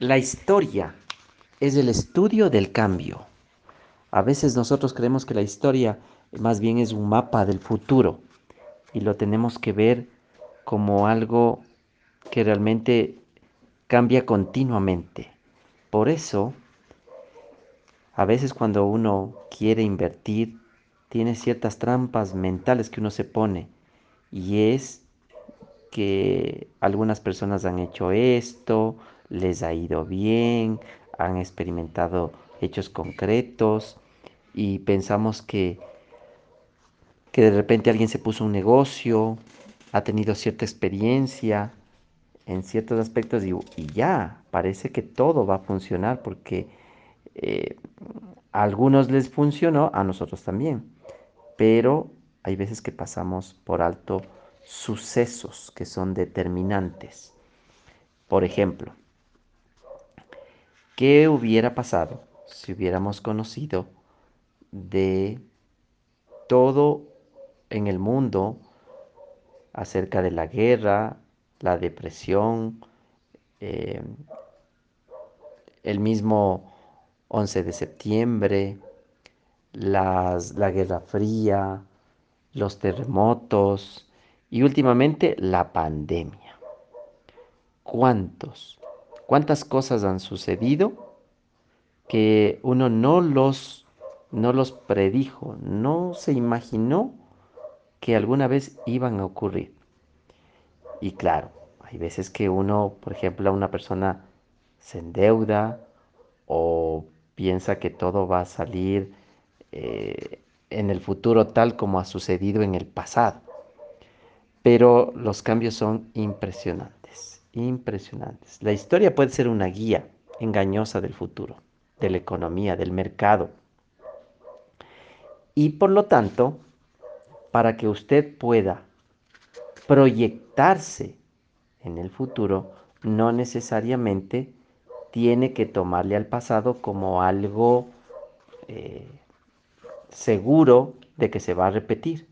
La historia es el estudio del cambio. A veces nosotros creemos que la historia más bien es un mapa del futuro y lo tenemos que ver como algo que realmente cambia continuamente. Por eso, a veces cuando uno quiere invertir, tiene ciertas trampas mentales que uno se pone y es que algunas personas han hecho esto, les ha ido bien, han experimentado hechos concretos y pensamos que de repente alguien se puso un negocio, ha tenido cierta experiencia en ciertos aspectos y ya, parece que todo va a funcionar porque eh, a algunos les funcionó, a nosotros también, pero hay veces que pasamos por alto sucesos que son determinantes. Por ejemplo, ¿qué hubiera pasado si hubiéramos conocido de todo en el mundo acerca de la guerra, la depresión, eh, el mismo 11 de septiembre, la Guerra Fría, los terremotos y últimamente la pandemia? ¿Cuántos? ¿Cuántas cosas han sucedido que uno no los predijo, no se imaginó que alguna vez iban a ocurrir? Y claro, hay veces que uno, por ejemplo, una persona se endeuda o piensa que todo va a salir en el futuro tal como ha sucedido en el pasado. Pero los cambios son impresionantes, impresionantes. La historia puede ser una guía engañosa del futuro, de la economía, del mercado. Y por lo tanto, para que usted pueda proyectarse en el futuro, no necesariamente tiene que tomarle al pasado como algo eh, seguro de que se va a repetir.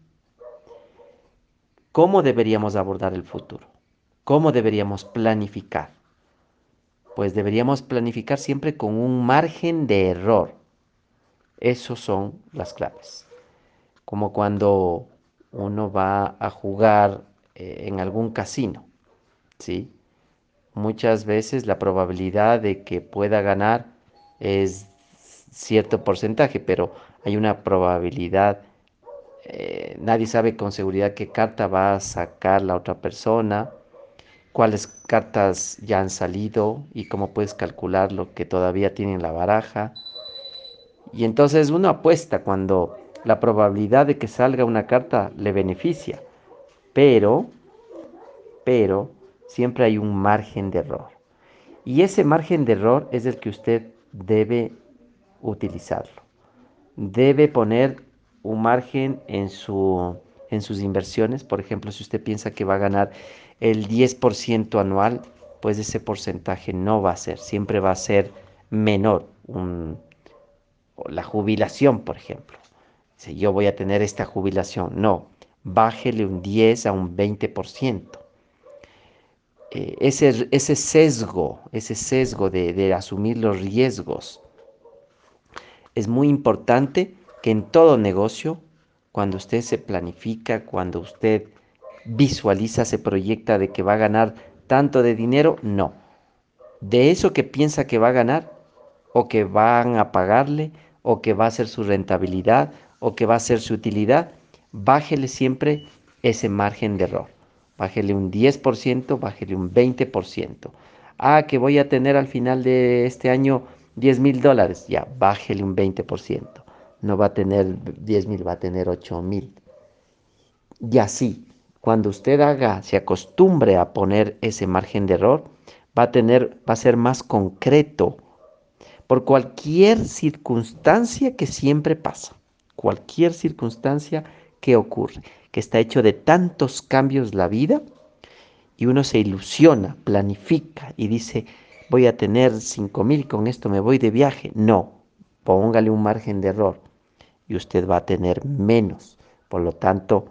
¿Cómo deberíamos abordar el futuro? ¿Cómo deberíamos planificar? Pues deberíamos planificar siempre con un margen de error. Esos son las claves. Como cuando uno va a jugar en algún casino, ¿sí? Muchas veces la probabilidad de que pueda ganar es cierto porcentaje, pero hay una probabilidad, nadie sabe con seguridad qué carta va a sacar la otra persona, cuáles cartas ya han salido y cómo puedes calcular lo que todavía tiene en la baraja. Y entonces uno apuesta cuando la probabilidad de que salga una carta le beneficia, pero, pero siempre hay un margen de error. Y ese margen de error es el que usted debe utilizarlo. Debe poner un margen en sus inversiones. Por ejemplo, si usted piensa que va a ganar el 10% anual, pues ese porcentaje no va a ser, siempre va a ser menor. La jubilación, por ejemplo. Si yo voy a tener esta jubilación, no, bájele un 10 a un 20%. Ese sesgo de asumir los riesgos es muy importante que en todo negocio, cuando usted se planifica, cuando usted visualiza, se proyecta de que va a ganar tanto de dinero, no. De eso que piensa que va a ganar, o que van a pagarle, o que va a ser su rentabilidad, o que va a ser su utilidad, bájele siempre ese margen de error. Bájele un 10%, bájele un 20%. Ah, que voy a tener al final de este año $10,000. Ya, bájele un 20%. No va a tener 10,000, va a tener 8,000. Y así, cuando usted se acostumbre a poner ese margen de error, va a ser más concreto por cualquier circunstancia que siempre pasa, cualquier circunstancia que ocurre, que está hecho de tantos cambios la vida y uno se ilusiona, planifica y dice, voy a tener 5,000, con esto me voy de viaje. No, póngale un margen de error y usted va a tener menos. Por lo tanto,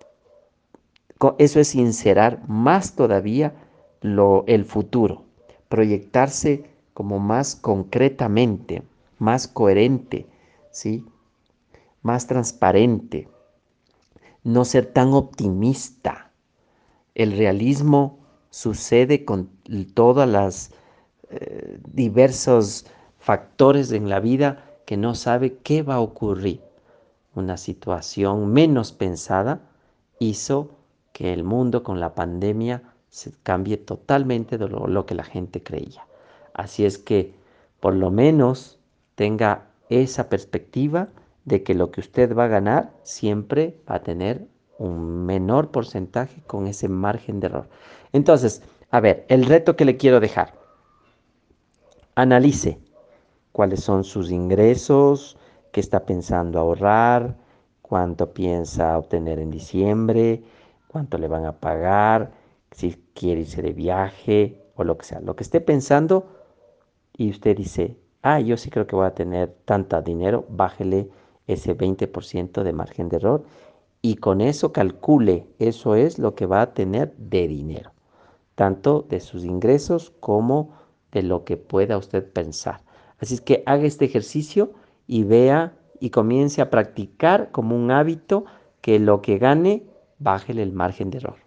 eso es sincerar más todavía el futuro. proyectarse como más concretamente, más coherente, ¿sí? Más transparente, no ser tan optimista. El realismo sucede con todas las diversos factores en la vida que no sabe qué va a ocurrir. Una situación menos pensada hizo que el mundo con la pandemia se cambie totalmente de lo que la gente creía. Así es que por lo menos tenga esa perspectiva de que lo que usted va a ganar siempre va a tener un menor porcentaje con ese margen de error. Entonces, a ver, el reto que le quiero dejar. Analice cuáles son sus ingresos, qué está pensando ahorrar, cuánto piensa obtener en diciembre, cuánto le van a pagar, si quiere irse de viaje o lo que sea. Lo que esté pensando y usted dice, yo sí creo que voy a tener tanta dinero, bájele ese 20% de margen de error y con eso calcule, eso es lo que va a tener de dinero, tanto de sus ingresos como de lo que pueda usted pensar. Así es que haga este ejercicio y vea y comience a practicar como un hábito que lo que gane, bájele el margen de error.